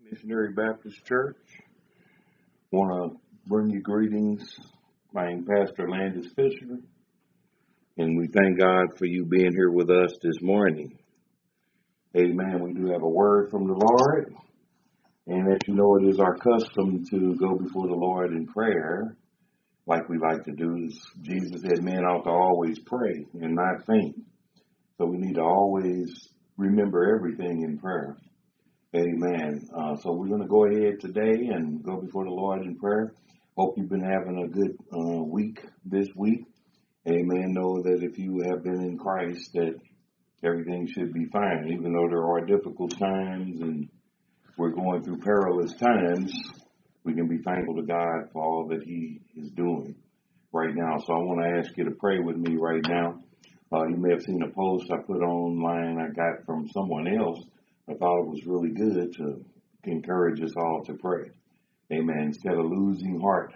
Missionary Baptist Church. Want to bring you greetings. I am Pastor Landis Fisher, and we thank God for you being here with us this morning. Amen. We do have a word from the Lord, and as you know, it is our custom to go before the Lord in prayer, like we like to do. Jesus said men ought to always pray and not faint. So we need to always remember everything in prayer. Amen. So we're going to go ahead today and go before the Lord in prayer. Hope you've been having a good week this week. Amen. Know that if you have been in Christ, that everything should be fine. Even though there are difficult times and we're going through perilous times, we can be thankful to God for all that He is doing right now. So I want to ask you to pray with me right now. You may have seen a post I put online I got from someone else. I thought it was really good to encourage us all to pray. Amen. Instead of losing heart,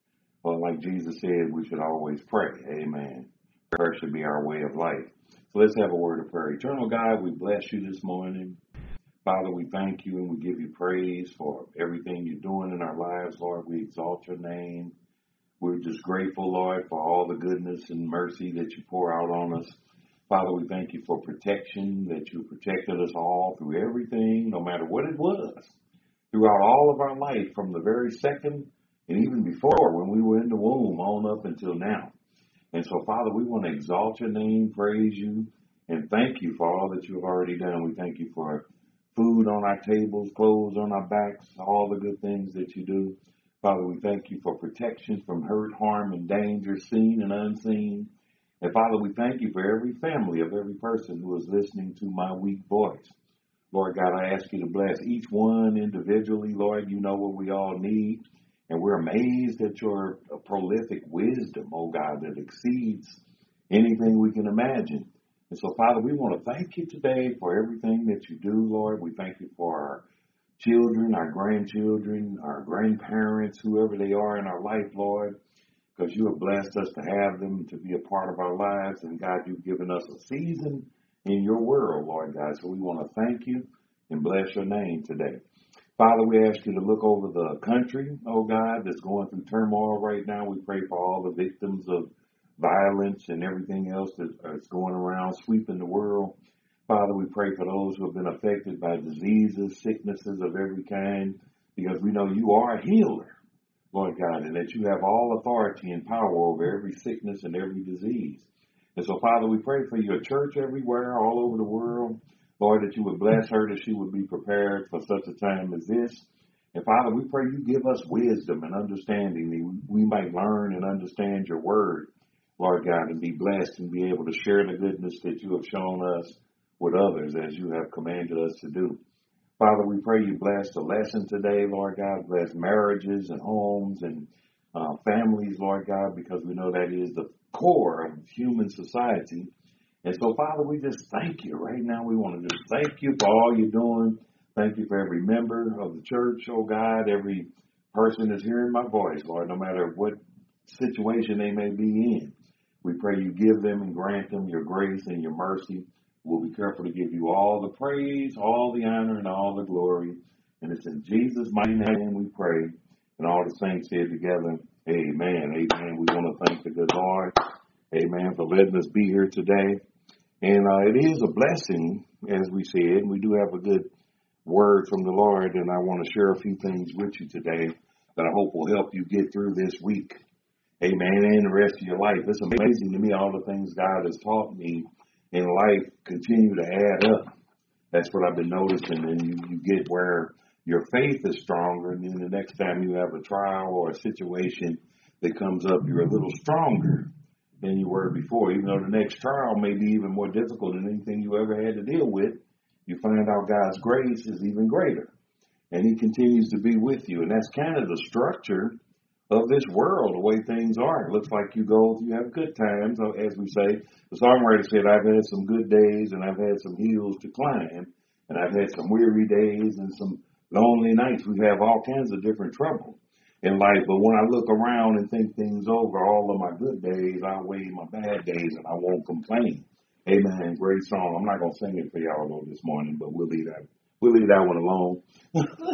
like Jesus said, we should always pray. Amen. Prayer should be our way of life. So let's have a word of prayer. Eternal God, we bless you this morning. Father, we thank you and we give you praise for everything you're doing in our lives, Lord. We exalt your name. We're just grateful, Lord, for all the goodness and mercy that you pour out on us. Father, we thank you for protection, that you protected us all through everything, no matter what it was, throughout all of our life, from the very second and even before when we were in the womb on up until now. And so, Father, we want to exalt your name, praise you, and thank you for all that you've already done. We thank you for food on our tables, clothes on our backs, all the good things that you do. Father, we thank you for protection from hurt, harm, and danger, seen and unseen. And Father, we thank you for every family of every person who is listening to my weak voice. Lord God, I ask you to bless each one individually. Lord, you know what we all need. And we're amazed at your prolific wisdom, oh God, that exceeds anything we can imagine. And so, Father, we want to thank you today for everything that you do, Lord. We thank you for our children, our grandchildren, our grandparents, whoever they are in our life, Lord. Because you have blessed us to have them to be a part of our lives. And God, you've given us a season in your world, Lord God. So we want to thank you and bless your name today. Father, we ask you to look over the country, oh God, that's going through turmoil right now. We pray for all the victims of violence and everything else that's going around, sweeping the world. Father, we pray for those who have been affected by diseases, sicknesses of every kind, because we know you are a healer. Lord God, and that you have all authority and power over every sickness and every disease. And so, Father, we pray for your church everywhere, all over the world. Lord, that you would bless her, that she would be prepared for such a time as this. And, Father, we pray you give us wisdom and understanding that we might learn and understand your word, Lord God, and be blessed and be able to share the goodness that you have shown us with others as you have commanded us to do. Father, we pray you bless the lesson today, Lord God. Bless marriages and homes and families, Lord God, because we know that is the core of human society. And so, Father, we just thank you. Right now, we want to just thank you for all you're doing. Thank you for every member of the church, oh God, every person that's hearing my voice, Lord, no matter what situation they may be in. We pray you give them and grant them your grace and your mercy. We'll be careful to give you all the praise, all the honor, and all the glory. And it's in Jesus' mighty name we pray. And all the saints said together, amen, amen. We want to thank the good Lord, amen, for letting us be here today. And it is a blessing, as we said. We do have a good word from the Lord, and I want to share a few things with you today that I hope will help you get through this week, amen, and the rest of your life. It's amazing to me all the things God has taught me in life continue to add up. That's what I've been noticing. And you get where your faith is stronger, and then the next time you have a trial or a situation that comes up, you're a little stronger than you were before. Even though the next trial may be even more difficult than anything you ever had to deal with, you find out God's grace is even greater. And he continues to be with you. And that's kind of the structure of this world, the way things are. It looks like you have good times, as we say. The songwriter said, I've had some good days and I've had some hills to climb, and I've had some weary days and some lonely nights. We have all kinds of different trouble in life, but when I look around and think things over, all of my good days outweigh my bad days, and I won't complain. Amen. Great song. I'm not going to sing it for y'all though this morning, but we'll leave that one alone.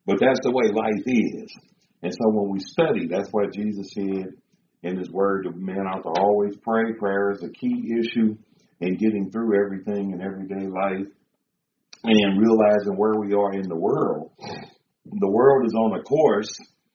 But that's the way life is. And so when we study, that's what Jesus said in his word, that men ought to always pray. Prayer is a key issue in getting through everything in everyday life and realizing where we are in the world. The world is on a course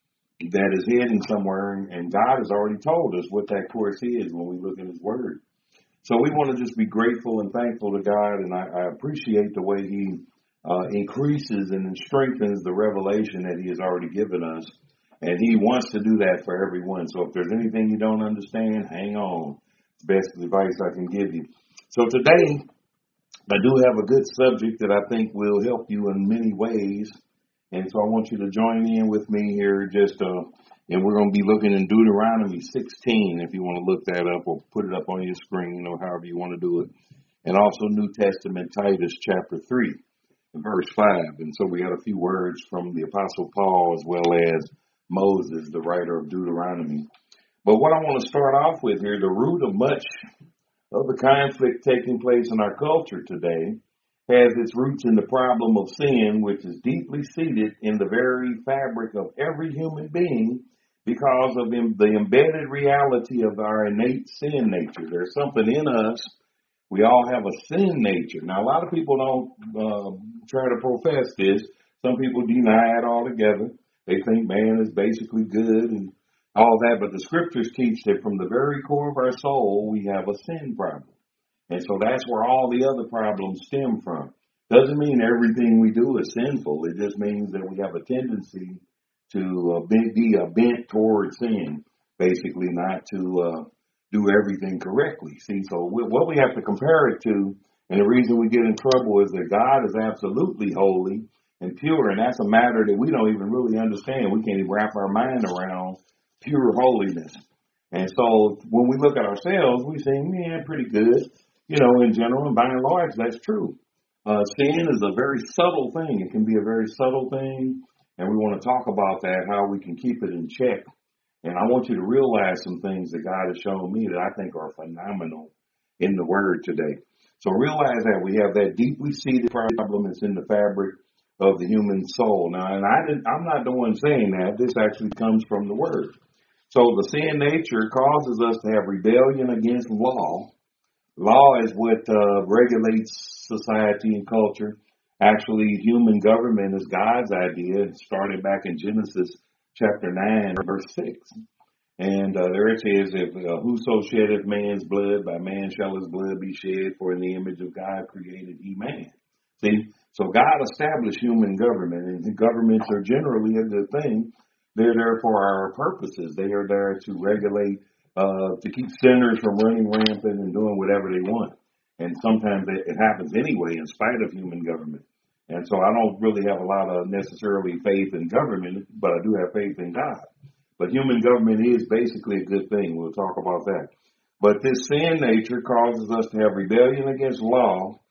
that is heading somewhere, and God has already told us what that course is when we look at his word. So we want to just be grateful and thankful to God, and I appreciate the way he increases and strengthens the revelation that he has already given us. And he wants to do that for everyone. So if there's anything you don't understand, hang on. It's the best advice I can give you. So today, I do have a good subject that I think will help you in many ways. And so I want you to join in with me here and we're going to be looking in Deuteronomy 16, if you want to look that up or put it up on your screen or however you want to do it. And also New Testament, Titus chapter 3, verse 5. And so we got a few words from the Apostle Paul as well as Moses, the writer of Deuteronomy. But what I want to start off with here, the root of much of the conflict taking place in our culture today has its roots in the problem of sin, which is deeply seated in the very fabric of every human being because of the embedded reality of our innate sin nature. There's something in us. We all have a sin nature. Now, a lot of people don't try to profess this. Some people deny it altogether. They think man is basically good and all that, but the scriptures teach that from the very core of our soul, we have a sin problem. And so that's where all the other problems stem from. Doesn't mean everything we do is sinful. It just means that we have a tendency to be bent toward sin, basically not to do everything correctly. See, so what we have to compare it to, and the reason we get in trouble is that God is absolutely holy and pure, and that's a matter that we don't even really understand. We can't even wrap our mind around pure holiness. And so when we look at ourselves, we say, man, pretty good. You know, in general, and by and large, that's true. Sin is a very subtle thing. It can be a very subtle thing, and we want to talk about that, how we can keep it in check. And I want you to realize some things that God has shown me that I think are phenomenal in the Word today. So realize that we have that deeply seated problem that's in the fabric of the human soul. Now, and I'm not the one saying that. This actually comes from the Word. So the sin nature causes us to have rebellion against law. Law is what regulates society and culture. Actually, human government is God's idea. It started back in Genesis chapter 9, verse 6. And there it says, if whoso sheddeth man's blood, by man shall his blood be shed, for in the image of God created he man. See, so God established human government, and governments are generally a good thing. They're there for our purposes. They are there to regulate, to keep sinners from running rampant and doing whatever they want. And sometimes it happens anyway in spite of human government. And so I don't really have a lot of necessarily faith in government, but I do have faith in God. But human government is basically a good thing. We'll talk about that. But this sin nature causes us to have rebellion against law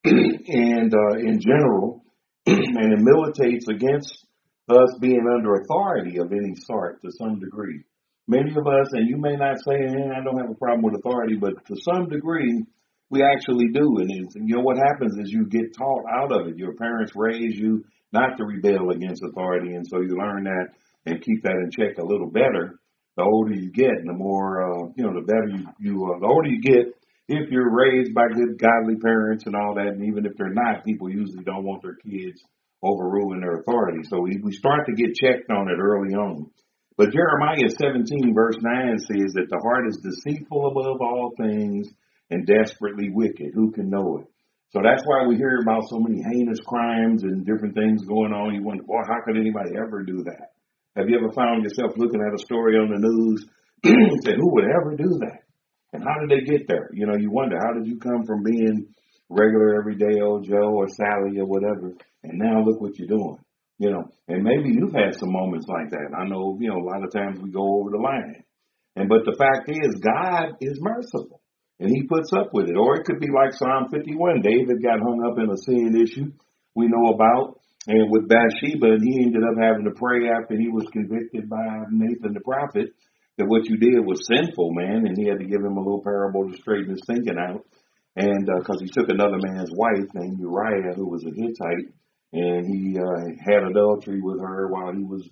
and in general, and it militates against us being under authority of any sort to some degree. Many of us, and you may not say, I don't have a problem with authority, but to some degree, we actually do. And you know what happens is you get taught out of it. Your parents raise you not to rebel against authority, and so you learn that and keep that in check a little better. The older you get, and the more, the better the older you get, if you're raised by good, godly parents and all that, and even if they're not, people usually don't want their kids overruling their authority. So we start to get checked on it early on. But Jeremiah 17, verse 9 says that the heart is deceitful above all things and desperately wicked. Who can know it? So that's why we hear about so many heinous crimes and different things going on. You wonder, boy, how could anybody ever do that? Have you ever found yourself looking at a story on the news and say, who would ever do that? And how did they get there? You know, you wonder, how did you come from being regular, everyday old Joe or Sally or whatever, and now look what you're doing? You know, and maybe you've had some moments like that. I know, a lot of times we go over the line. But the fact is, God is merciful, and he puts up with it. Or it could be like Psalm 51. David got hung up in a sin issue we know about, and with Bathsheba, and he ended up having to pray after he was convicted by Nathan the prophet that what you did was sinful, man, and he had to give him a little parable to straighten his thinking out. And because he took another man's wife named Uriah, who was a Hittite, and he had adultery with her while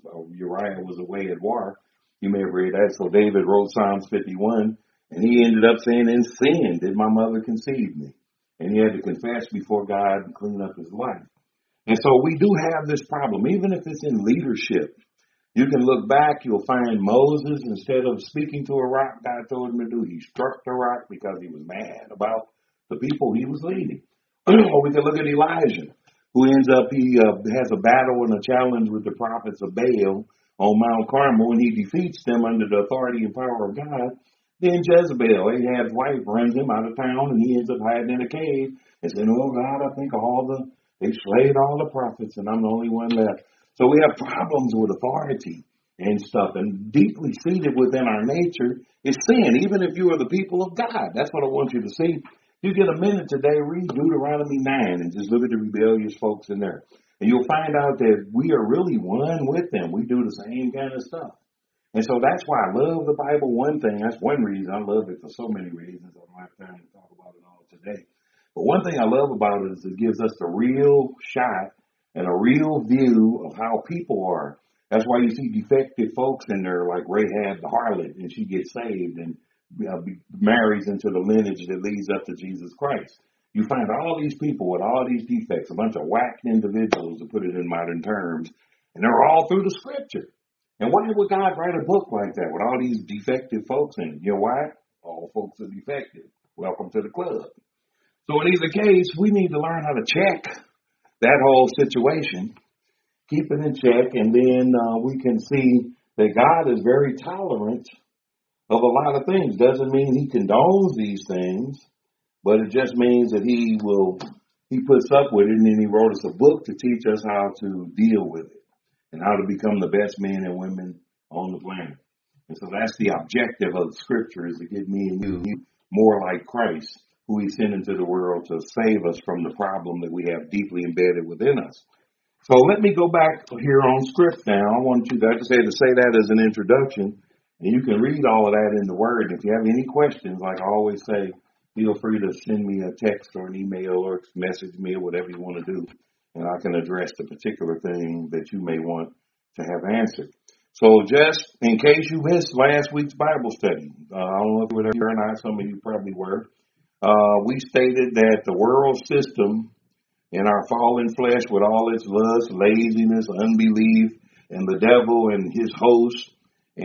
Uriah was away at war. You may have read that. So David wrote Psalms 51, and he ended up saying, "In sin did my mother conceive me." And he had to confess before God and clean up his life. And so we do have this problem, even if it's in leadership. You can look back, you'll find Moses, instead of speaking to a rock, God told him to do, he struck the rock because he was mad about the people he was leading. Or we can look at Elijah, who ends up, he has a battle and a challenge with the prophets of Baal on Mount Carmel, and he defeats them under the authority and power of God. Then Jezebel, Ahab's wife, runs him out of town, and he ends up hiding in a cave and saying, "Oh God, I think they slayed all the prophets, and I'm the only one left." So we have problems with authority and stuff, and deeply seated within our nature is sin, even if you are the people of God. That's what I want you to see. You get a minute today, read Deuteronomy 9 and just look at the rebellious folks in there. And you'll find out that we are really one with them. We do the same kind of stuff. And so that's why I love the Bible. One thing, that's one reason. I love it for so many reasons. I don't have time to talk about it all today. But one thing I love about it is it gives us the real shot and a real view of how people are. That's why you see defective folks in there like Rahab the harlot, and she gets saved and marries into the lineage that leads up to Jesus Christ. You find all these people with all these defects, a bunch of whacked individuals, to put it in modern terms, and they're all through the scripture. And why would God write a book like that with all these defective folks in it? You know why? All folks are defective. Welcome to the club. So in either case, we need to learn how to check that whole situation, keep it in check, and then we can see that God is very tolerant of a lot of things. Doesn't mean he condones these things, but it just means that he puts up with it, and then he wrote us a book to teach us how to deal with it and how to become the best men and women on the planet. And so that's the objective of the scripture, is to get me and you more like Christ, who he sent into the world to save us from the problem that we have deeply embedded within us. So let me go back here on script now. I want you to, I just had to say that as an introduction, and you can read all of that in the Word. If you have any questions, like I always say, feel free to send me a text or an email or message me or whatever you want to do, and I can address the particular thing that you may want to have answered. So just in case you missed last week's Bible study, I don't know if you were there or not, some of you probably were. We stated that the world system in our fallen flesh, with all its lust, laziness, unbelief, and the devil and his hosts, and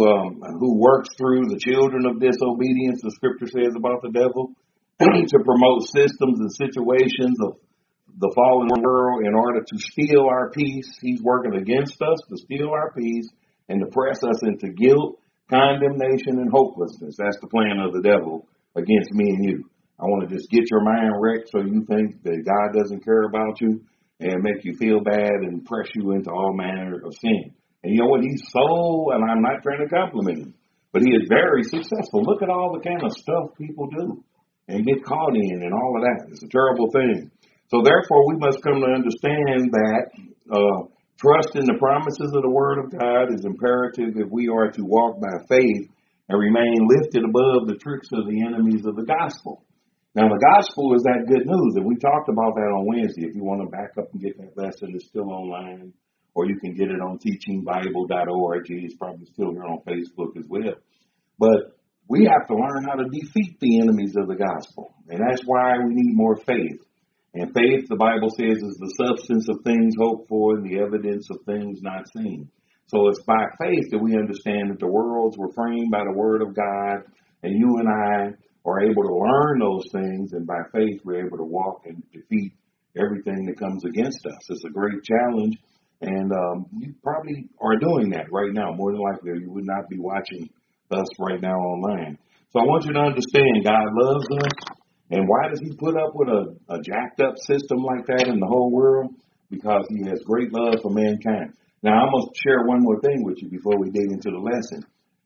who works through the children of disobedience, the scripture says about the devil, to promote systems and situations of the fallen world in order to steal our peace. He's working against us to steal our peace and to press us into guilt, condemnation, and hopelessness. That's the plan of the devil against me and you. I want to just get your mind wrecked so you think that God doesn't care about you and make you feel bad and press you into all manner of sin. And you know what? He's so, and I'm not trying to compliment him, but he is very successful. Look at all the kind of stuff people do and get caught in and all of that. It's a terrible thing. So therefore, we must come to understand that trust in the promises of the Word of God is imperative if we are to walk by faith and remain lifted above the tricks of the enemies of the gospel. Now, the gospel is that good news, and we talked about that on Wednesday. If you want to back up and get that lesson, it's still online, or you can get it on teachingbible.org. It's probably still here on Facebook as well. But we have to learn how to defeat the enemies of the gospel, and that's why we need more faith. And faith, the Bible says, is the substance of things hoped for and the evidence of things not seen. So it's by faith that we understand that the worlds were framed by the Word of God, and you and I are able to learn those things, and by faith we're able to walk and defeat everything that comes against us. It's a great challenge, and you probably are doing that right now. More than likely, you would not be watching us right now online. So I want you to understand God loves us, and why does he put up with a jacked up system like that in the whole world? Because he has great love for mankind. Now, I'm going to share one more thing with you before we dig into the lesson.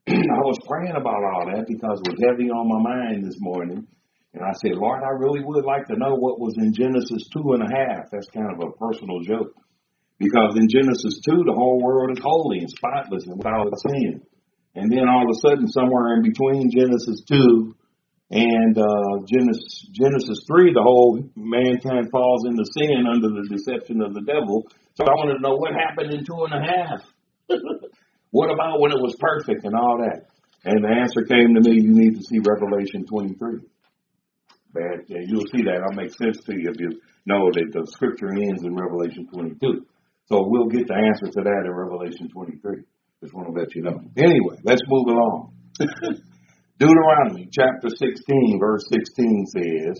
I was praying about all that because it was heavy on my mind this morning. And I said, Lord, I really would like to know what was in Genesis 2.5. That's kind of a personal joke. Because in Genesis 2, the whole world is holy and spotless and without sin. And then all of a sudden, somewhere in between Genesis 2 And Genesis 3, the whole mankind falls into sin under the deception of the devil. So I wanted to know what happened in 2.5. What about when it was perfect and all that? And the answer came to me, you need to see Revelation 23. Bad, and you'll see that. It'll make sense to you if you know that the scripture ends in Revelation 22. So we'll get the answer to that in Revelation 23. Just want to let you know. Anyway, let's move along. Deuteronomy chapter 16, verse 16 says,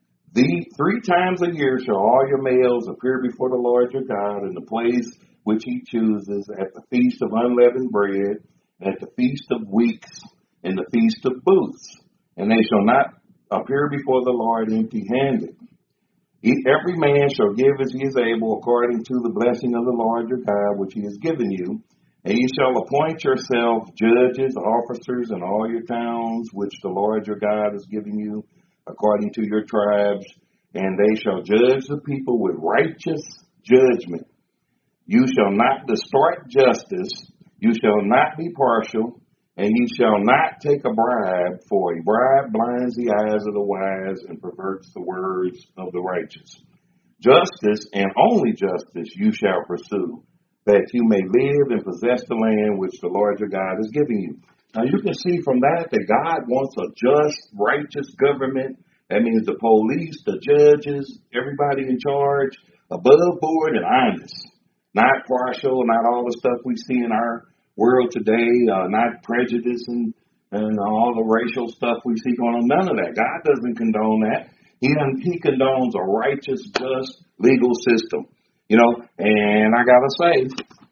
3 times a year shall all your males appear before the Lord your God in the place which he chooses, at the feast of unleavened bread, and at the feast of weeks, and the feast of booths. And they shall not appear before the Lord empty-handed. Every man shall give as he is able, according to the blessing of the Lord your God, which he has given you. And ye shall appoint yourself judges, officers in all your towns, which the Lord your God has given you, according to your tribes. And they shall judge the people with righteous judgment. You shall not distort justice. You shall not be partial. And ye shall not take a bribe, for a bribe blinds the eyes of the wise and perverts the words of the righteous. Justice, and only justice, you shall pursue, that you may live and possess the land which the Lord your God is giving you. Now you can see from that God wants a just, righteous government. That means the police, the judges, everybody in charge, above board and honest. Not partial, not all the stuff we see in our world today, not prejudice and all the racial stuff we see going on. None of that. God doesn't condone that. He condones a righteous, just, legal system. You know, and I gotta say,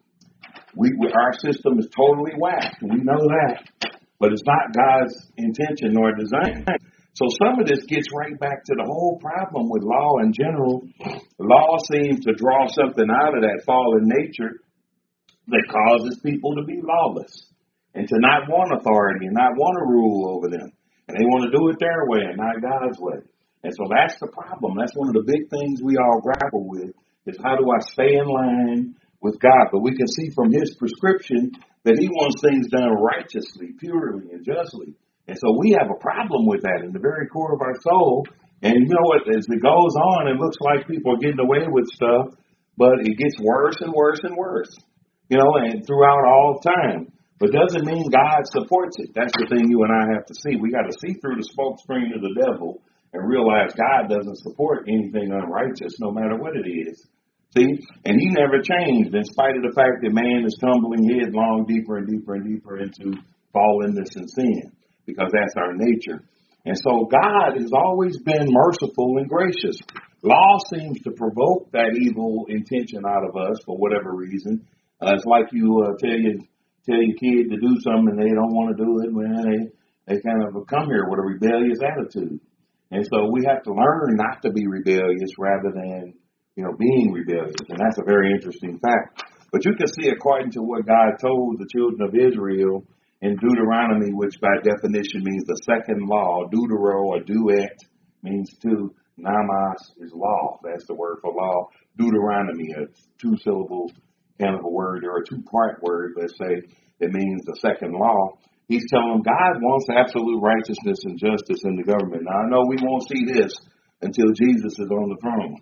our system is totally whacked. We know that, but it's not God's intention nor design. So some of this gets right back to the whole problem with law in general. Law seems to draw something out of that fallen nature that causes people to be lawless and to not want authority and not want to rule over them. And they want to do it their way and not God's way. And so that's the problem. That's one of the big things we all grapple with. Is how do I stay in line with God? But we can see from his prescription that he wants things done righteously, purely, and justly. And so we have a problem with that in the very core of our soul. And you know what? As it goes on, it looks like people are getting away with stuff, but it gets worse and worse and worse, you know, and throughout all time. But doesn't mean God supports it. That's the thing you and I have to see. We got to see through the smoke screen of the devil and realize God doesn't support anything unrighteous, no matter what it is. See? And he never changed in spite of the fact that man is tumbling headlong deeper and deeper and deeper into fallenness and sin, because that's our nature. And so God has always been merciful and gracious. Law seems to provoke that evil intention out of us for whatever reason. It's like you tell your kid to do something and they don't want to do it. Well, they kind of come here with a rebellious attitude. And so we have to learn not to be rebellious rather than being rebellious. And that's a very interesting fact. But you can see, according to what God told the children of Israel in Deuteronomy, which by definition means the second law, deutero or duet means two, namas is law. That's the word for law. Deuteronomy, a 2-syllable kind of a word, or a 2-part word, let's say, that means the second law. He's telling them God wants absolute righteousness and justice in the government. Now, I know we won't see this until Jesus is on the throne.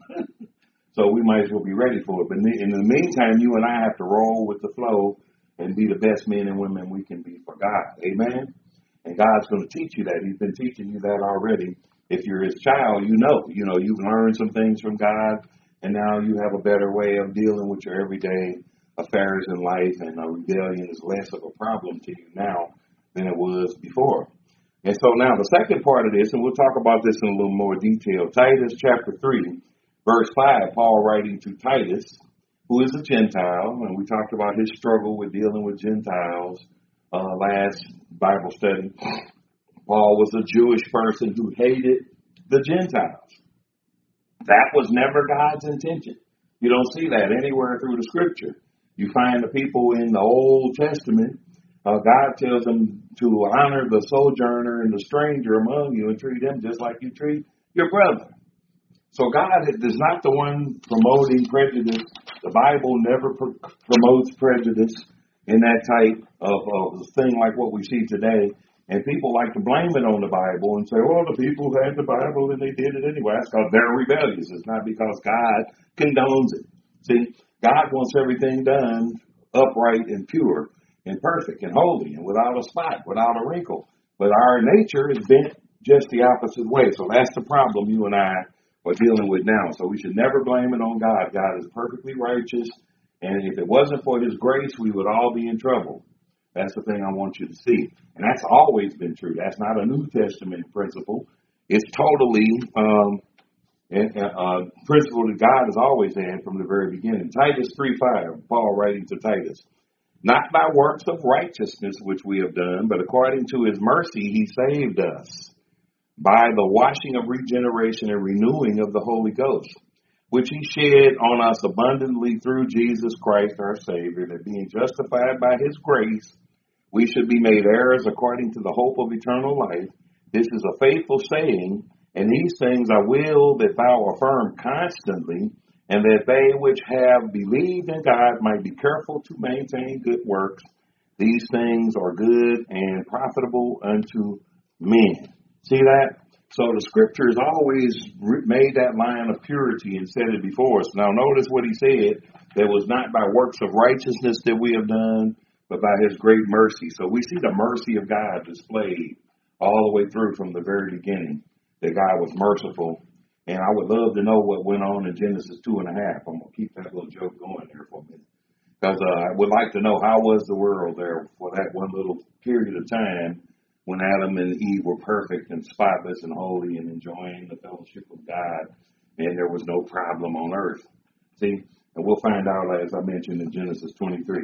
So we might as well be ready for it. But in the meantime, you and I have to roll with the flow and be the best men and women we can be for God. Amen? And God's going to teach you that. He's been teaching you that already. If you're his child, you've learned some things from God, and now you have a better way of dealing with your everyday affairs in life, and rebellion is less of a problem to you now than it was before. And so now the second part of this, and we'll talk about this in a little more detail, Titus chapter 3. Verse 5, Paul writing to Titus, who is a Gentile, and we talked about his struggle with dealing with Gentiles last Bible study. Paul was a Jewish person who hated the Gentiles. That was never God's intention. You don't see that anywhere through the scripture. You find the people in the Old Testament, God tells them to honor the sojourner and the stranger among you and treat them just like you treat your brother. So God is not the one promoting prejudice. The Bible never promotes prejudice in that type of thing like what we see today. And people like to blame it on the Bible and say, well, the people had the Bible and they did it anyway. That's because they're rebellious. It's not because God condones it. See, God wants everything done upright and pure and perfect and holy and without a spot, without a wrinkle. But our nature is bent just the opposite way. So that's the problem you and I are dealing with now. So we should never blame it on God. God is perfectly righteous. And if it wasn't for his grace, we would all be in trouble. That's the thing I want you to see. And that's always been true. That's not a New Testament principle. It's totally a principle that God has always had from the very beginning. Titus 3:5, Paul writing to Titus. Not by works of righteousness which we have done, but according to his mercy he saved us by the washing of regeneration and renewing of the Holy Ghost, which he shed on us abundantly through Jesus Christ our Savior, that being justified by his grace, we should be made heirs according to the hope of eternal life. This is a faithful saying, and these things I will that thou affirm constantly, and that they which have believed in God might be careful to maintain good works. These things are good and profitable unto men. See that? So the scriptures always made that line of purity and said it before us. Now notice what he said. That was not by works of righteousness that we have done, but by his great mercy. So we see the mercy of God displayed all the way through from the very beginning, that God was merciful. And I would love to know what went on in Genesis 2.5. I'm going to keep that little joke going there for a minute. Because I would like to know, how was the world there for that one little period of time when Adam and Eve were perfect and spotless and holy and enjoying the fellowship of God, and there was no problem on earth. See, and we'll find out, as I mentioned, in Genesis 23.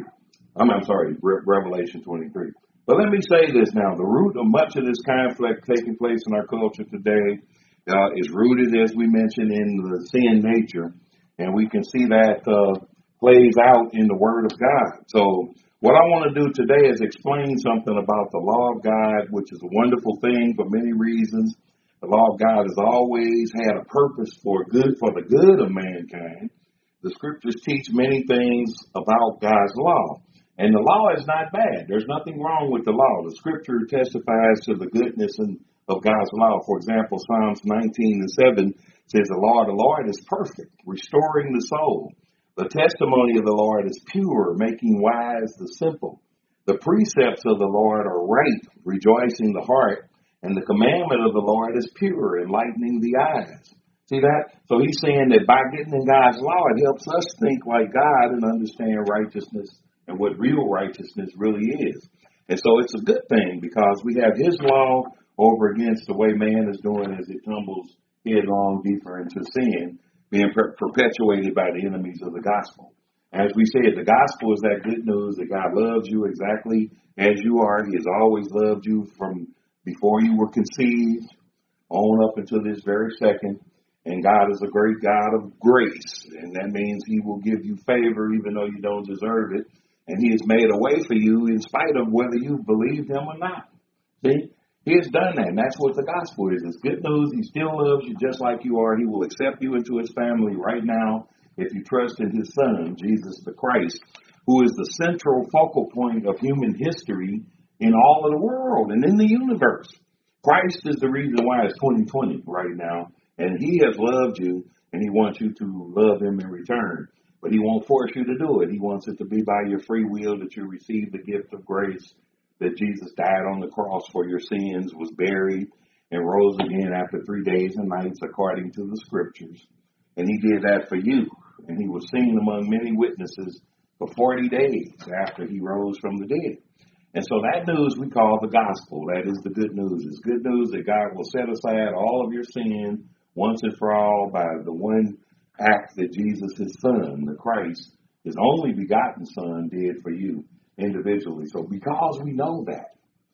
Revelation 23. But let me say this now. The root of much of this conflict taking place in our culture today is rooted, as we mentioned, in the sin nature. And we can see that plays out in the Word of God. So what I want to do today is explain something about the law of God, which is a wonderful thing for many reasons. The law of God has always had a purpose for the good of mankind. The scriptures teach many things about God's law. And the law is not bad. There's nothing wrong with the law. The scripture testifies to the goodness of God's law. For example, Psalms 19:7 says, the law of the Lord is perfect, restoring the soul. The testimony of the Lord is pure, making wise the simple. The precepts of the Lord are right, rejoicing the heart. And the commandment of the Lord is pure, enlightening the eyes. See that? So he's saying that by getting in God's law, it helps us think like God and understand righteousness and what real righteousness really is. And so it's a good thing because we have his law over against the way man is doing as it tumbles headlong deeper into sin, being perpetuated by the enemies of the gospel. As we said, the gospel is that good news that God loves you exactly as you are. He has always loved you from before you were conceived on up until this very second. And God is a great God of grace. And that means he will give you favor even though you don't deserve it. And he has made a way for you in spite of whether you believed him or not. See? He has done that. And that's what the gospel is. It's good news. He still loves you just like you are. He will accept you into his family right now if you trust in his son, Jesus the Christ, who is the central focal point of human history in all of the world and in the universe. Christ is the reason why it's 2020 right now. And he has loved you, and he wants you to love him in return. But he won't force you to do it. He wants it to be by your free will that you receive the gift of grace, that Jesus died on the cross for your sins, was buried, and rose again after 3 days and nights according to the scriptures. And he did that for you. And he was seen among many witnesses for 40 days after he rose from the dead. And so that news we call the gospel. That is the good news. It's good news that God will set aside all of your sin once and for all by the one act that Jesus, his son, the Christ, his only begotten son, did for you individually. So because we know that,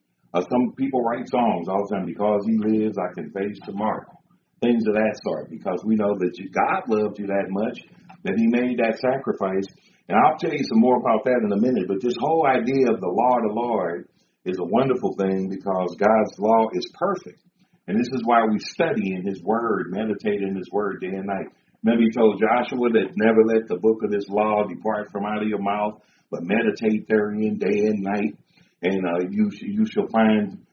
some people write songs all the time, because he lives, I can face tomorrow. Things of that sort, because we know that God loved you that much that he made that sacrifice. And I'll tell you some more about that in a minute. But this whole idea of the law of the Lord is a wonderful thing because God's law is perfect. And this is why we study in his word, meditate in his word day and night. Remember he told Joshua that never let the book of this law depart from out of your mouth, but meditate therein day and night. And you shall find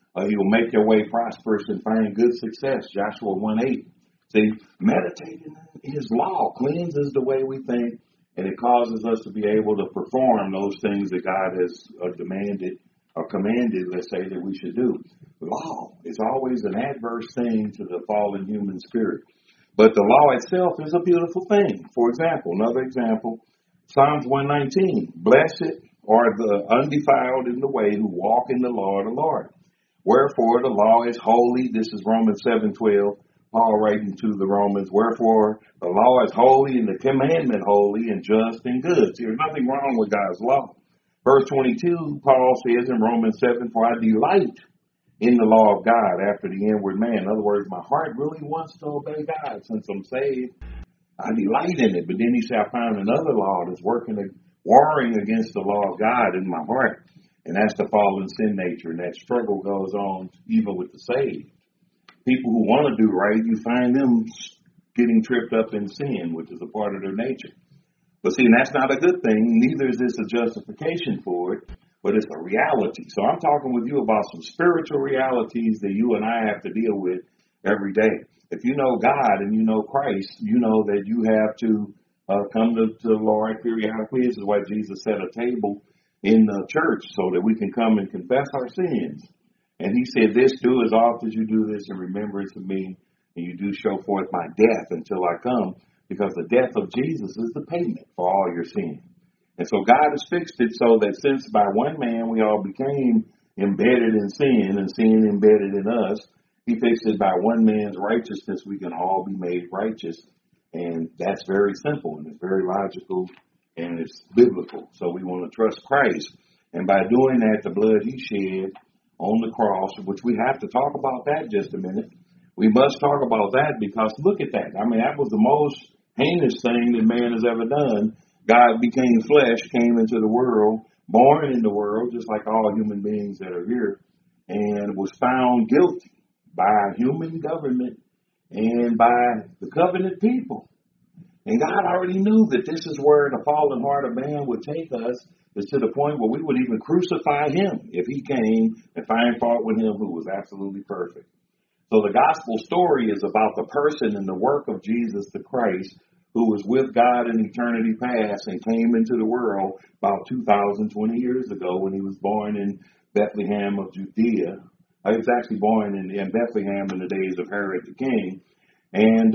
You'll make your way prosperous and find good success. Joshua 1:8. See, meditating in his law cleanses the way we think, and it causes us to be able to perform those things that God has demanded or commanded, let's say, that we should do. Law is always an adverse thing to the fallen human spirit. But the law itself is a beautiful thing. For example, another example, Psalms 119. Blessed are the undefiled in the way who walk in the law of the Lord. Wherefore the law is holy. This is Romans 7:12. Paul writing to the Romans. Wherefore the law is holy and the commandment holy and just and good. See, there's nothing wrong with God's law. Verse 22, Paul says in Romans 7, for I delight in the law of God after the inward man. In other words, my heart really wants to obey God since I'm saved. I delight in it. But then he said, I found another law that's warring against the law of God in my heart. And that's the fallen sin nature. And that struggle goes on even with the saved. People who want to do right, you find them getting tripped up in sin, which is a part of their nature. But see, that's not a good thing. Neither is this a justification for it, but it's a reality. So I'm talking with you about some spiritual realities that you and I have to deal with every day. If you know God and you know Christ, you know that you have to come to the Lord periodically. This is why Jesus set a table in the church so that we can come and confess our sins. And he said, this, do as oft as you do this in remembrance of me, and you do show forth my death until I come, because the death of Jesus is the payment for all your sin. And so God has fixed it so that since by one man we all became embedded in sin and sin embedded in us, he fixed it by one man's righteousness we can all be made righteous. And that's very simple and it's very logical and it's biblical. So we want to trust Christ. And by doing that, the blood he shed on the cross, which we have to talk about that just a minute. We must talk about that because look at that. I mean, that was the most heinous thing that man has ever done. God became flesh, came into the world, born in the world, just like all human beings that are here, and was found guilty by human government and by the covenant people. And God already knew that this is where the fallen heart of man would take us, is to the point where we would even crucify him if he came and find fault with him who was absolutely perfect. So the gospel story is about the person and the work of Jesus the Christ, who was with God in eternity past and came into the world about 2,020 years ago when he was born in Bethlehem of Judea. He was actually born in Bethlehem in the days of Herod the king, and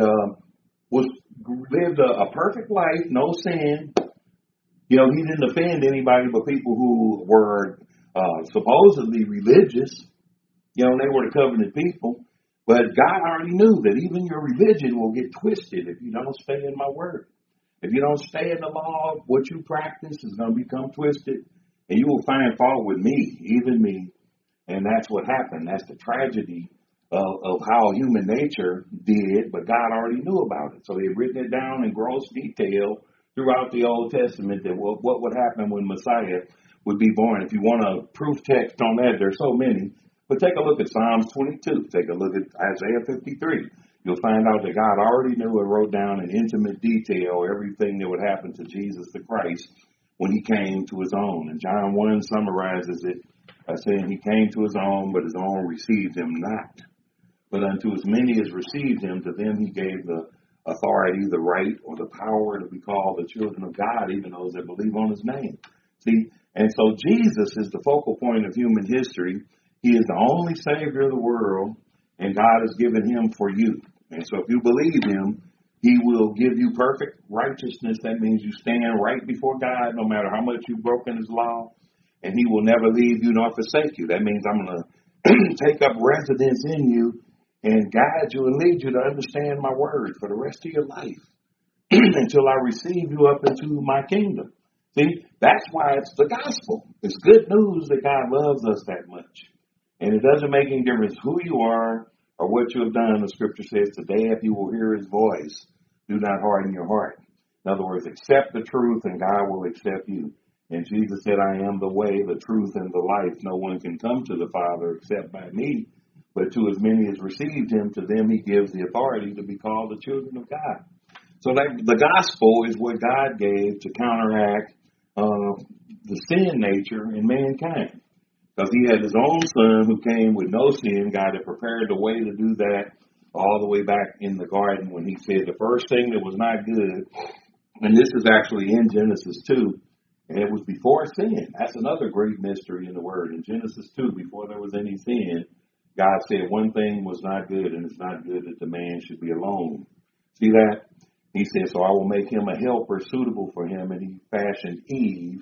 lived a perfect life, no sin. You know, he didn't offend anybody but people who were supposedly religious. You know, they were the covenant people. But God already knew that even your religion will get twisted if you don't stay in my word. If you don't stay in the law, what you practice is going to become twisted, and you will find fault with me, even me. And that's what happened. That's the tragedy of how human nature did, but God already knew about it. So they've written it down in gross detail throughout the Old Testament that what would happen when Messiah would be born. If you want a proof text on that, there's so many. But take a look at Psalms 22. Take a look at Isaiah 53. You'll find out that God already knew and wrote down in intimate detail everything that would happen to Jesus the Christ when he came to his own. And John 1 summarizes it by saying he came to his own, but his own received him not. But unto as many as received him, to them he gave the authority, the right, or the power to be called the children of God, even those that believe on his name. See, and so Jesus is the focal point of human history. He is the only Savior of the world, and God has given him for you. And so if you believe him, he will give you perfect righteousness. That means you stand right before God, no matter how much you've broken his law, and he will never leave you nor forsake you. That means I'm going to take up residence in you and guide you and lead you to understand my word for the rest of your life until I receive you up into my kingdom. See, that's why it's the gospel. It's good news that God loves us that much. And it doesn't make any difference who you are or what you have done. The scripture says, today if you will hear his voice, do not harden your heart. In other words, accept the truth and God will accept you. And Jesus said, I am the way, the truth, and the life. No one can come to the Father except by me. But to as many as received him, to them he gives the authority to be called the children of God. So that the gospel is what God gave to counteract the sin nature in mankind. Because he had his own son who came with no sin. God had prepared the way to do that all the way back in the garden when he said the first thing that was not good, and this is actually in Genesis 2, and it was before sin. That's another great mystery in the Word. In Genesis 2, before there was any sin, God said one thing was not good, and it's not good that the man should be alone. See that? He said, so I will make him a helper suitable for him, and he fashioned Eve.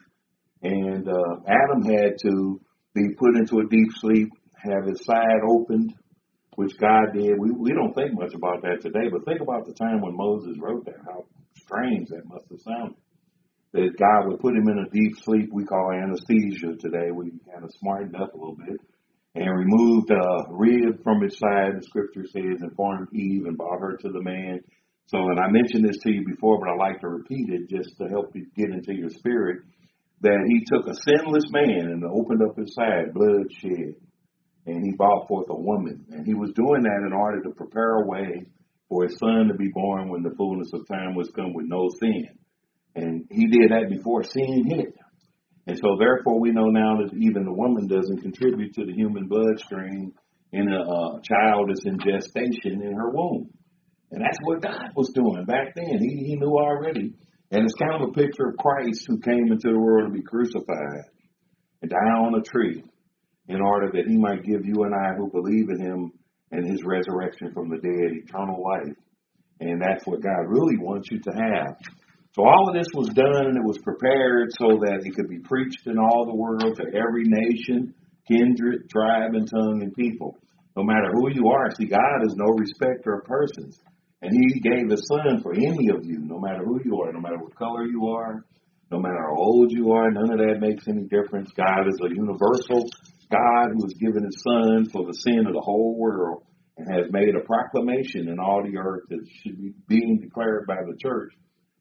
And Adam had to be put into a deep sleep, have his side opened, which God did. We don't think much about that today, but think about the time when Moses wrote that, how strange that must have sounded. That God would put him in a deep sleep we call anesthesia today. We kind of smartened up a little bit and removed a rib from his side, the scripture says, and formed Eve and brought her to the man. So, and I mentioned this to you before, but I like to repeat it just to help you get into your spirit, that he took a sinless man and opened up his side, blood shed, and he brought forth a woman. And he was doing that in order to prepare a way for his son to be born when the fullness of time was come with no sin. And he did that before sin hit. And so therefore we know now that even the woman doesn't contribute to the human bloodstream in a child that's in gestation in her womb. And that's what God was doing back then. He knew already. And it's kind of a picture of Christ who came into the world to be crucified and die on a tree in order that he might give you and I who believe in him and his resurrection from the dead eternal life. And that's what God really wants you to have. So all of this was done and it was prepared so that it could be preached in all the world to every nation, kindred, tribe, and tongue and people. No matter who you are. See, God is no respecter of persons. And he gave his son for any of you, no matter who you are, no matter what color you are, no matter how old you are. None of that makes any difference. God is a universal God who has given his son for the sin of the whole world and has made a proclamation in all the earth that should be being declared by the church.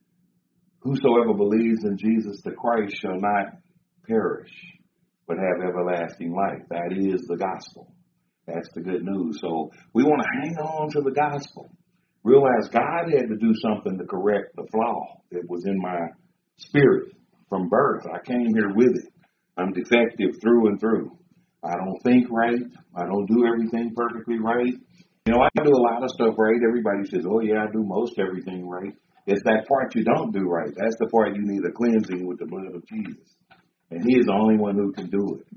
Whosoever believes in Jesus the Christ shall not perish, but have everlasting life. That is the gospel. That's the good news. So we want to hang on to the gospel. Realize God had to do something to correct the flaw that was in my spirit from birth. I came here with it. I'm defective through and through. I don't think right. I don't do everything perfectly right. You know, I do a lot of stuff right. Everybody says, oh, yeah, I do most everything right. It's that part you don't do right. That's the part you need a cleansing with the blood of Jesus. And he is the only one who can do it.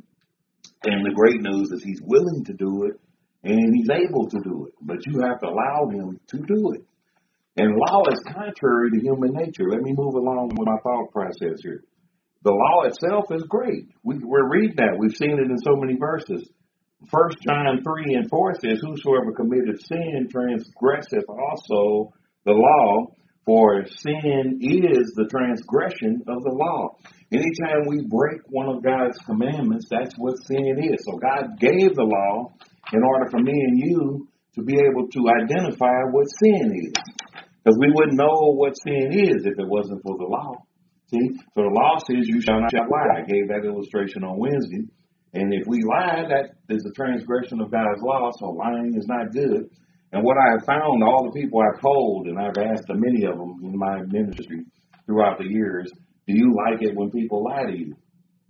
And the great news is he's willing to do it, and he's able to do it. But you have to allow him to do it. And law is contrary to human nature. Let me move along with my thought process here. The law itself is great. We're reading that. We've seen it in so many verses. 1 John 3 and 4 says, whosoever committeth sin transgresseth also the law, for sin is the transgression of the law. Anytime we break one of God's commandments, that's what sin is. So God gave the law in order for me and you to be able to identify what sin is. Because we wouldn't know what sin is if it wasn't for the law. See? So the law says you shall not lie. I gave that illustration on Wednesday. And if we lie, that is a transgression of God's law, so lying is not good. And what I have found, all the people I've told, and I've asked many of them in my ministry throughout the years, do you like it when people lie to you?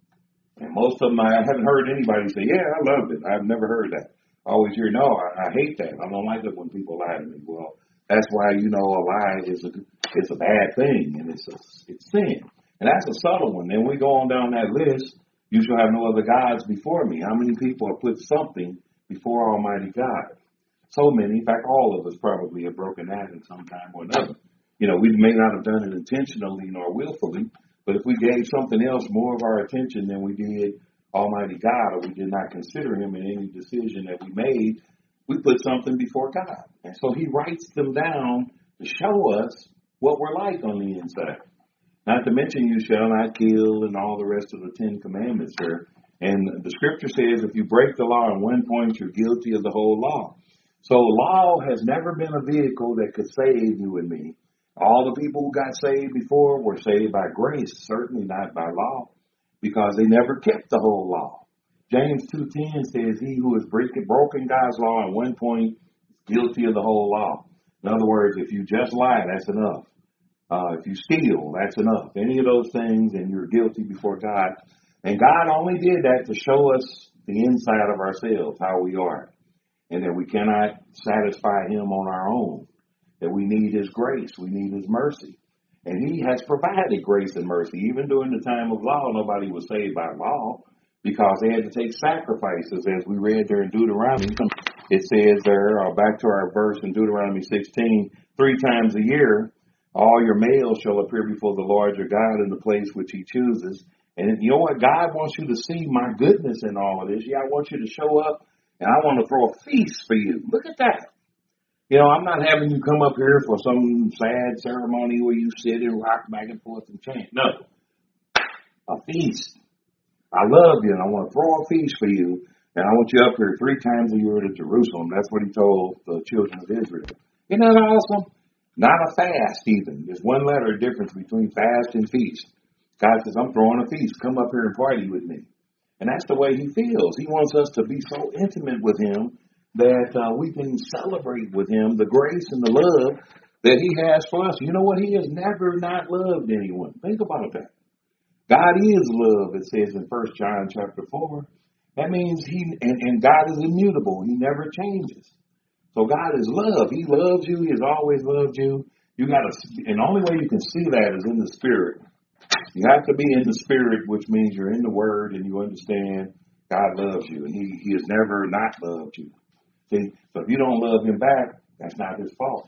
And most of them, I haven't heard anybody say, yeah, I loved it. I've never heard that. I always hear, no, I hate that. I don't like it when people lie to me. Well, that's why, you know, a lie is a bad thing, and it's sin. And that's a subtle one. Then we go on down that list, you shall have no other gods before me. How many people have put something before Almighty God? So many, in fact, all of us probably have broken that in some time or another. You know, we may not have done it intentionally nor willfully, but if we gave something else more of our attention than we did Almighty God, or we did not consider him in any decision that we made, we put something before God. And so he writes them down to show us what we're like on the inside. Not to mention you shall not kill and all the rest of the 10 commandments there. And the scripture says if you break the law at one point, you're guilty of the whole law. So law has never been a vehicle that could save you and me. All the people who got saved before were saved by grace, certainly not by law, because they never kept the whole law. James 2:10 says he who has broken God's law at one point is guilty of the whole law. In other words, if you just lie, that's enough. If you steal, that's enough. Any of those things, and you're guilty before God. And God only did that to show us the inside of ourselves, how we are, and that we cannot satisfy him on our own, that we need his grace, we need his mercy. And he has provided grace and mercy. Even during the time of law, nobody was saved by law because they had to take sacrifices, as we read there in Deuteronomy. It says there, back to our verse in Deuteronomy 16, 3 times a year, all your males shall appear before the Lord your God in the place which he chooses. And you know what? God wants you to see my goodness in all of this. Yeah, I want you to show up, and I want to throw a feast for you. Look at that. You know, I'm not having you come up here for some sad ceremony where you sit and rock back and forth and chant. No. A feast. I love you, and I want to throw a feast for you, and I want you up here 3 times a year to Jerusalem. That's what he told the children of Israel. Isn't that awesome? Not a fast, even. There's one letter difference between fast and feast. God says, I'm throwing a feast. Come up here and party with me. And that's the way he feels. He wants us to be so intimate with him that we can celebrate with him the grace and the love that he has for us. You know what? He has never not loved anyone. Think about that. God is love, it says in 1 John chapter 4. That means and God is immutable. He never changes. So God is love. He loves you. He has always loved you. And the only way you can see that is in the Spirit. You have to be in the Spirit, which means you're in the Word and you understand God loves you. And he has never not loved you. See, so if you don't love him back, that's not his fault.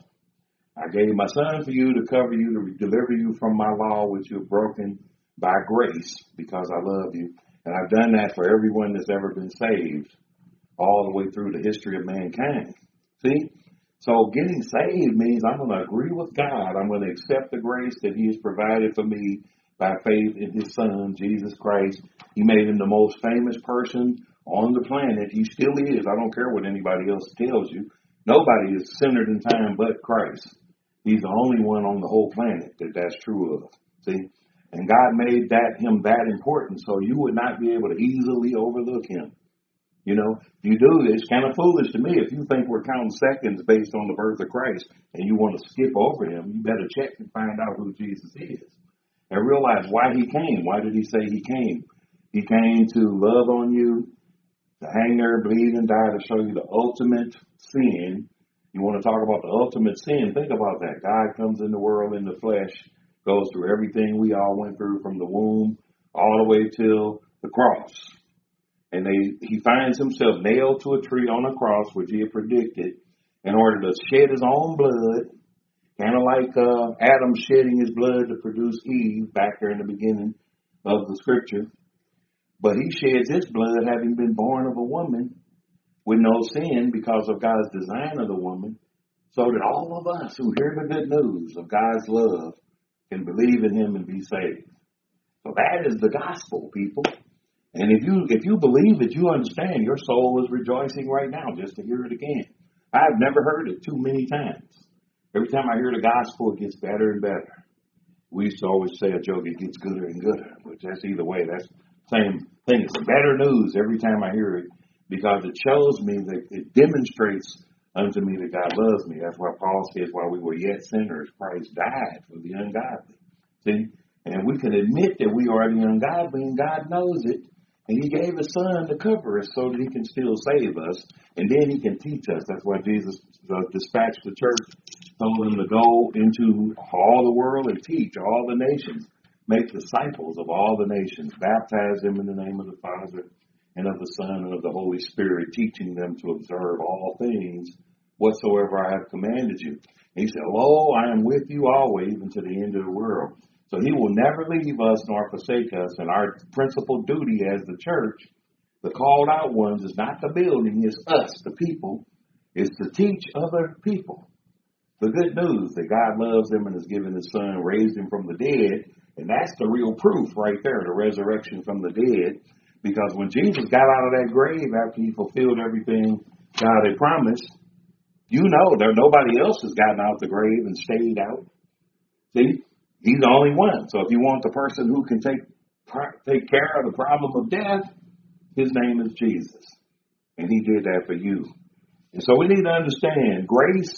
I gave my son for you to cover you, to deliver you from my law, which you have broken by grace, because I love you. And I've done that for everyone that's ever been saved, all the way through the history of mankind. See? So getting saved means I'm going to agree with God. I'm going to accept the grace that he has provided for me by faith in his son, Jesus Christ. He made him the most famous person on the planet. He still is. I don't care what anybody else tells you. Nobody is centered in time but Christ. He's the only one on the whole planet that's true of. See? And God made him that important so you would not be able to easily overlook him. You know, if you do, it's kind of foolish to me. If you think we're counting seconds based on the birth of Christ and you want to skip over him, you better check and find out who Jesus is. And realize why he came. Why did he say he came? He came to love on you, to hang there, bleed, and die, to show you the ultimate sin. You want to talk about the ultimate sin? Think about that. God comes in the world in the flesh, goes through everything we all went through from the womb all the way till the cross. And he finds himself nailed to a tree on a cross, which he had predicted, in order to shed his own blood, kind of like Adam shedding his blood to produce Eve back there in the beginning of the scripture. But he sheds his blood having been born of a woman with no sin because of God's design of the woman, so that all of us who hear the good news of God's love can believe in him and be saved. So that is the gospel, people. And if you believe it, you understand your soul is rejoicing right now just to hear it again. I've never heard it too many times. Every time I hear the gospel, it gets better and better. We used to always say a joke, it gets gooder and gooder, but that's either way. That's the same thing. It's better news every time I hear it because it shows me that it demonstrates unto me that God loves me. That's why Paul says, while we were yet sinners, Christ died for the ungodly. See? And we can admit that we are the ungodly, and God knows it. And he gave his son to cover us so that he can still save us. And then he can teach us. That's why Jesus dispatched the church, told them to go into all the world and teach all the nations. Make disciples of all the nations. Baptize them in the name of the Father and of the Son and of the Holy Spirit, teaching them to observe all things whatsoever I have commanded you. And he said, lo, I am with you always, even to the end of the world. So he will never leave us nor forsake us. And our principal duty as the church, the called out ones, is not the building, it's us, the people, is to teach other people the good news that God loves them and has given his son, raised him from the dead. And that's the real proof right there, the resurrection from the dead. Because when Jesus got out of that grave after he fulfilled everything God had promised, you know that nobody else has gotten out the grave and stayed out. See? He's the only one. So if you want the person who can take care of the problem of death, his name is Jesus. And he did that for you. And so we need to understand grace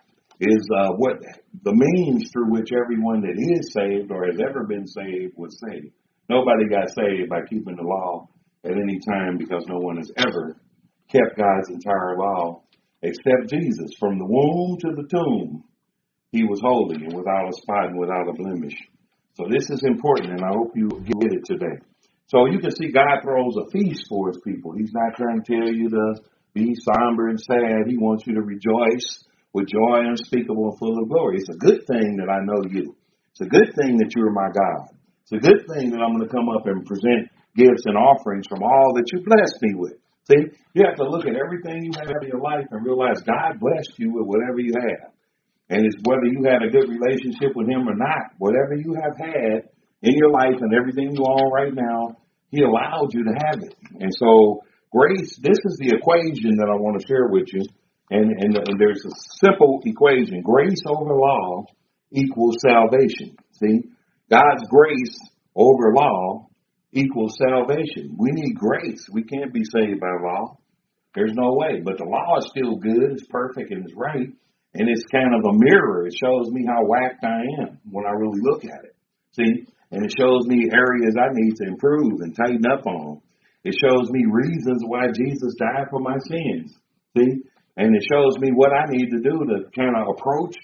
is what the means through which everyone that is saved or has ever been saved was saved. Nobody got saved by keeping the law at any time because no one has ever kept God's entire law except Jesus. From the womb to the tomb, he was holy and without a spot and without a blemish. So this is important, and I hope you get it today. So you can see God throws a feast for his people. He's not trying to tell you to be somber and sad. He wants you to rejoice with joy unspeakable and full of glory. It's a good thing that I know you. It's a good thing that you're my God. It's a good thing that I'm going to come up and present gifts and offerings from all that you blessed me with. See, you have to look at everything you have in your life and realize God blessed you with whatever you have. And it's whether you had a good relationship with him or not, whatever you have had in your life and everything you own right now, he allowed you to have it. And so grace, this is the equation that I want to share with you. And there's a simple equation. Grace over law equals salvation. See, God's grace over law equals salvation. We need grace. We can't be saved by law. There's no way. But the law is still good. It's perfect and it's right. And it's kind of a mirror. It shows me how whacked I am when I really look at it. See? And it shows me areas I need to improve and tighten up on. It shows me reasons why Jesus died for my sins. See? And it shows me what I need to do to kind of approach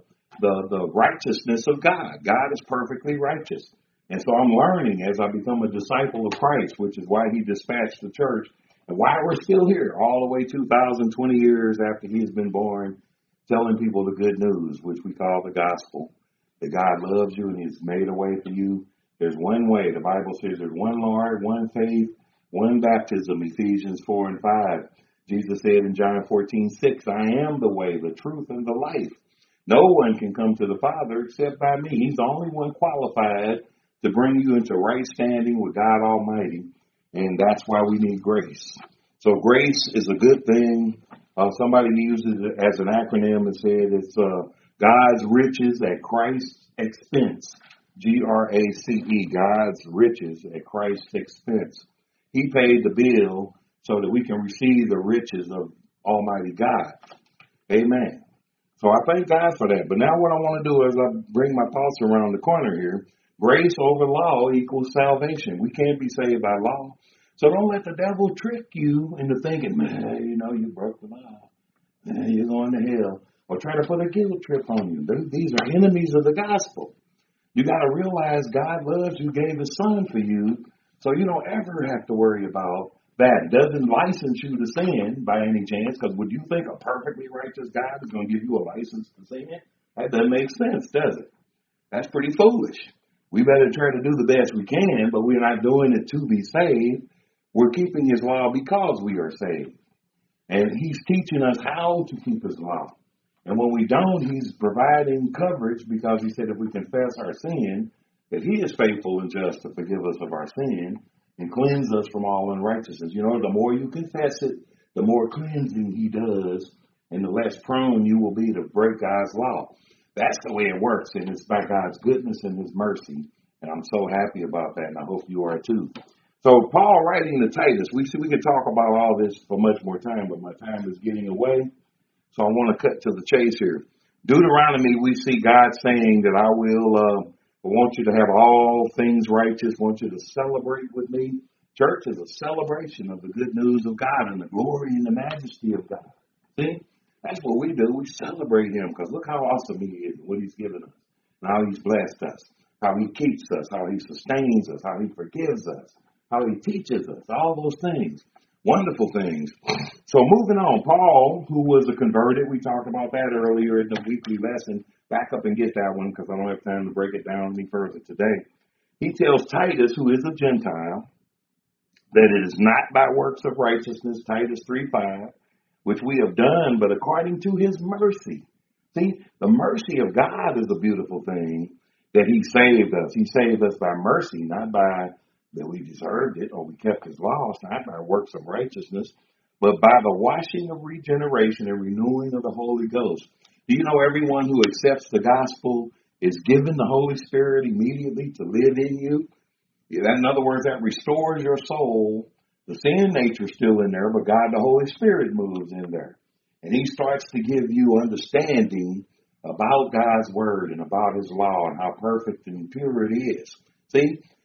the righteousness of God. God is perfectly righteous. And so I'm learning as I become a disciple of Christ, which is why he dispatched the church and why we're still here all the way 2,020 years after he has been born, telling people the good news, which we call the gospel, that God loves you and he's made a way for you. There's one way. The Bible says there's one Lord, one faith, one baptism, Ephesians 4 and 5. Jesus said in John 14:6, I am the way, the truth, and the life. No one can come to the Father except by me. He's the only one qualified to bring you into right standing with God Almighty. And that's why we need grace. So grace is a good thing. Somebody uses it as an acronym and said it's God's riches at Christ's expense. Grace, God's riches at Christ's expense. He paid the bill so that we can receive the riches of Almighty God. Amen. So I thank God for that. But now what I want to do is I bring my thoughts around the corner here. Grace over law equals salvation. We can't be saved by law. So don't let the devil trick you into thinking, man, you know, you broke the law. Man, you're going to hell. Or try to put a guilt trip on you. These are enemies of the gospel. You got to realize God loves you, gave his son for you, so you don't ever have to worry about that. It doesn't license you to sin by any chance, because would you think a perfectly righteous God is going to give you a license to sin? That doesn't make sense, does it? That's pretty foolish. We better try to do the best we can, but we're not doing it to be saved. We're keeping his law because we are saved. And he's teaching us how to keep his law. And when we don't, he's providing coverage because he said if we confess our sin, that he is faithful and just to forgive us of our sin and cleanse us from all unrighteousness. You know, the more you confess it, the more cleansing he does, and the less prone you will be to break God's law. That's the way it works, and it's by God's goodness and his mercy. And I'm so happy about that, and I hope you are too. So Paul writing to Titus, we can talk about all this for much more time, but my time is getting away. So I want to cut to the chase here. Deuteronomy, we see God saying that I want you to have all things righteous, want you to celebrate with me. Church is a celebration of the good news of God and the glory and the majesty of God. See, that's what we do. We celebrate him because look how awesome he is, what he's given us, and how he's blessed us, how he keeps us, how he sustains us, how he forgives us, how he teaches us, all those things. Wonderful things. So moving on, Paul, who was a converted, we talked about that earlier in the weekly lesson. Back up and get that one because I don't have time to break it down any further today. He tells Titus, who is a Gentile, that it is not by works of righteousness, Titus 3:5, which we have done, but according to his mercy. See, the mercy of God is a beautiful thing that he saved us. He saved us by mercy, not by that we deserved it or we kept his laws, not by works of righteousness, but by the washing of regeneration and renewing of the Holy Ghost. Do you know everyone who accepts the gospel is given the Holy Spirit immediately to live in you? In other words, that restores your soul. The sin nature's still in there, but God, the Holy Spirit, moves in there. And he starts to give you understanding about God's word and about his law and how perfect and pure it is. See?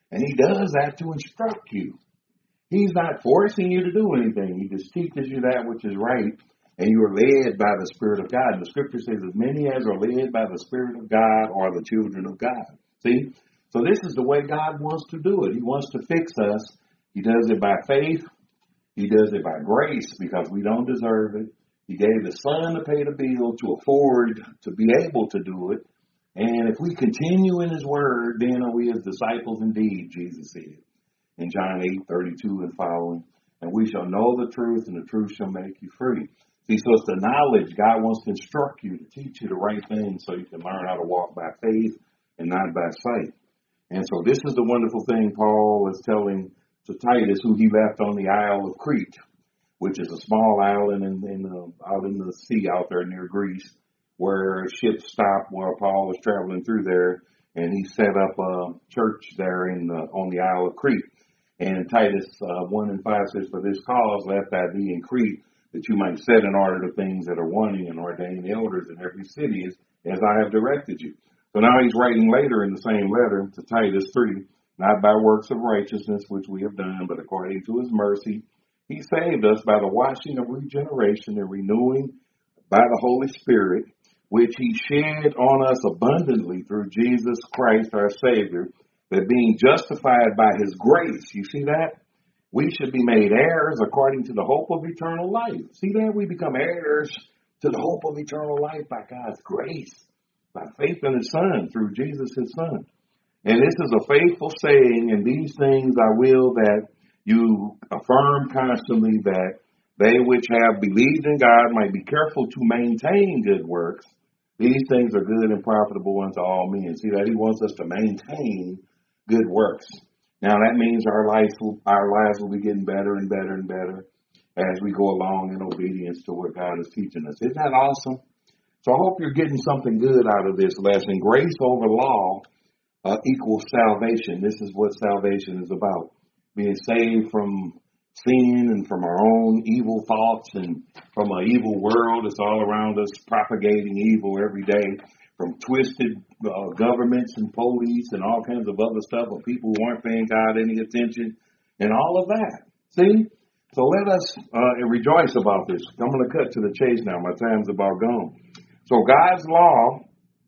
And he does that to instruct you. He's not forcing you to do anything. He just teaches you that which is right, and you are led by the Spirit of God. And the Scripture says, as many as are led by the Spirit of God are the children of God. See? So this is the way God wants to do it. He wants to fix us. He does it by faith. He does it by grace because we don't deserve it. He gave the Son to pay the bill to afford to be able to do it. And if we continue in His Word, then are we His disciples indeed, Jesus said in John 8:32 and following. And we shall know the truth, and the truth shall make you free. See, so it's the knowledge. God wants to instruct you, to teach you the right things so you can learn how to walk by faith and not by sight. And so this is the wonderful thing Paul is telling to Titus, who he left on the Isle of Crete, which is a small island out in the sea out there near Greece, where ships stopped while Paul was traveling through there, and he set up a church there on the Isle of Crete. And Titus 1 and 5 says, for this cause left I thee in Crete, that you might set in order the things that are wanting and ordain elders in every city as I have directed you. So now he's writing later in the same letter to Titus 3, not by works of righteousness which we have done, but according to his mercy, he saved us by the washing of regeneration and renewing by the Holy Spirit, which he shed on us abundantly through Jesus Christ our Savior, that being justified by his grace, you see that? We should be made heirs according to the hope of eternal life. See that? We become heirs to the hope of eternal life by God's grace, by faith in his Son, through Jesus his Son. And this is a faithful saying, and these things I will that you affirm constantly, that they which have believed in God might be careful to maintain good works. These things are good and profitable unto all men. See that? He wants us to maintain good works. Now that means our lives will be getting better and better and better as we go along in obedience to what God is teaching us. Isn't that awesome? So I hope you're getting something good out of this lesson. Grace over law equals salvation. This is what salvation is about. Being saved from sin and from our own evil thoughts and from an evil world that's all around us, propagating evil every day, from twisted governments and police and all kinds of other stuff, of people who aren't paying God any attention and all of that. See? So let us rejoice about this. I'm going to cut to the chase now. My time's about gone. So God's law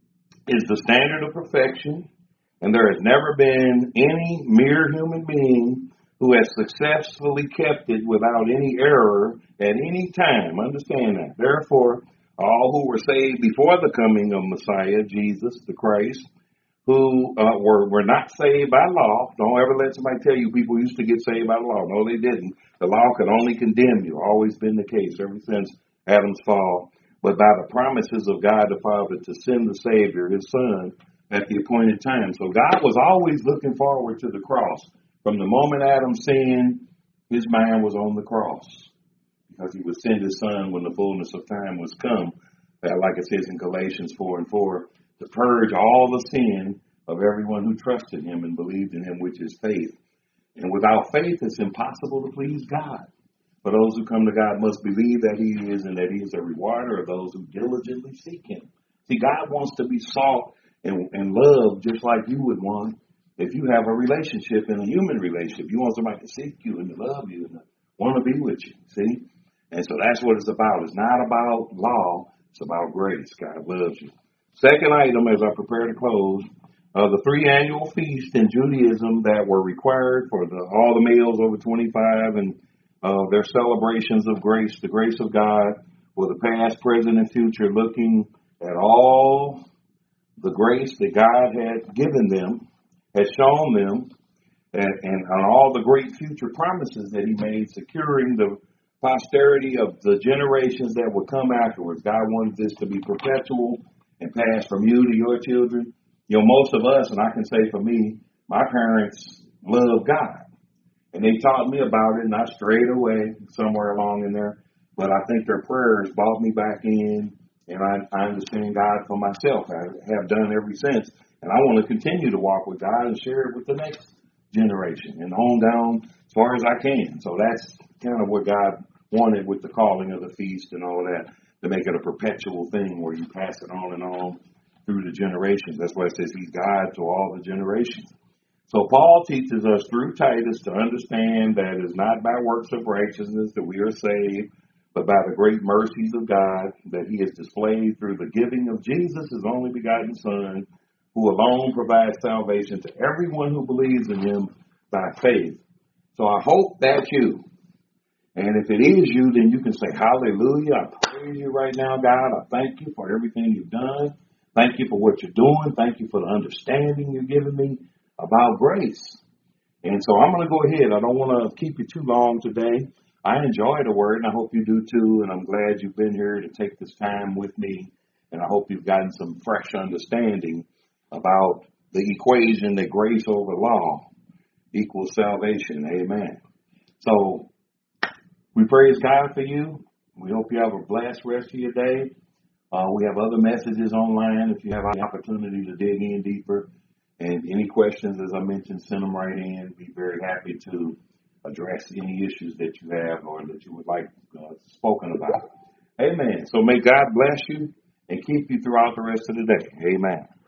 is the standard of perfection, and there has never been any mere human being who has successfully kept it without any error at any time. Understand that. Therefore, all who were saved before the coming of Messiah, Jesus, the Christ, who were not saved by law. Don't ever let somebody tell you people used to get saved by law. No, they didn't. The law could only condemn you. Always been the case ever since Adam's fall. But by the promises of God the Father to send the Savior, his Son, at the appointed time. So God was always looking forward to the cross. From the moment Adam sinned, his mind was on the cross, because he would send his Son when the fullness of time was come, like it says in Galatians 4 and 4, to purge all the sin of everyone who trusted him and believed in him, which is faith. And without faith, it's impossible to please God. For those who come to God must believe that he is, and that he is a rewarder of those who diligently seek him. See, God wants to be sought and loved just like you would want. If you have a relationship, in a human relationship, you want somebody to seek you and to love you and to want to be with you, see? And so that's what it's about. It's not about law. It's about grace. God loves you. Second item, as I prepare to close, the 3 annual feasts in Judaism that were required for all the males over 25 and their celebrations of grace, the grace of God, for the past, present, and future, looking at all the grace that God had given them, had shown them, and on all the great future promises that he made, securing the posterity of the generations that would come afterwards. God wanted this to be perpetual and passed from you to your children. You know, most of us, and I can say for me, my parents loved God. And they taught me about it, and I strayed away somewhere along in there. But I think their prayers brought me back in, and I understand God for myself. I have done ever since. And I want to continue to walk with God and share it with the next generation and on down as far as I can. So that's kind of what God wanted with the calling of the feast and all of that, to make it a perpetual thing where you pass it on and on through the generations. That's why it says he's God to all the generations. So Paul teaches us through Titus to understand that it is not by works of righteousness that we are saved, but by the great mercies of God that he has displayed through the giving of Jesus, his only begotten Son, who alone provides salvation to everyone who believes in him by faith. So I hope that's you. And if it is you, then you can say, hallelujah, I praise you right now, God. I thank you for everything you've done. Thank you for what you're doing. Thank you for the understanding you're giving me about grace. And so I'm going to go ahead. I don't want to keep you too long today. I enjoy the word, and I hope you do too. And I'm glad you've been here to take this time with me. And I hope you've gotten some fresh understanding about the equation that grace over law equals salvation. Amen. So we praise God for you. We hope you have a blessed rest of your day. We have other messages online if you have the opportunity to dig in deeper. And any questions, as I mentioned, send them right in. Be very happy to address any issues that you have or that you would like spoken about. Amen. So may God bless you and keep you throughout the rest of the day. Amen.